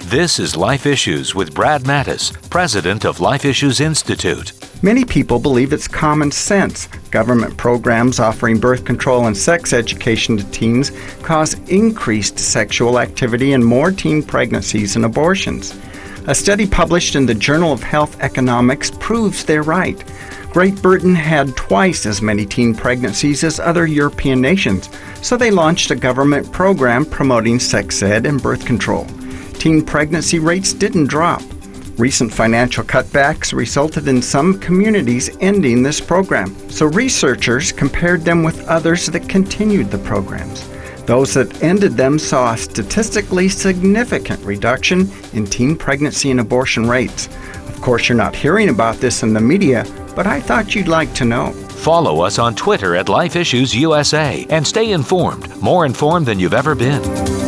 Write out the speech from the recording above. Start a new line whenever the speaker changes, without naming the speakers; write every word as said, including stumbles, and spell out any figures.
This is Life Issues with Brad Mattis, president of Life Issues Institute.
Many people believe it's common sense. Government programs offering birth control and sex education to teens cause increased sexual activity and more teen pregnancies and abortions. A study published in the Journal of Health Economics proves they're right. Great Britain had twice as many teen pregnancies as other European nations, so they launched a government program promoting sex ed and birth control. Teen pregnancy rates didn't drop. Recent financial cutbacks resulted in some communities ending this program, so researchers compared them with others that continued the programs. Those that ended them saw a statistically significant reduction in teen pregnancy and abortion rates. Of course, you're not hearing about this in the media, but I thought you'd like to know.
Follow us on Twitter at Life Issues U S A and stay informed, more informed than you've ever been.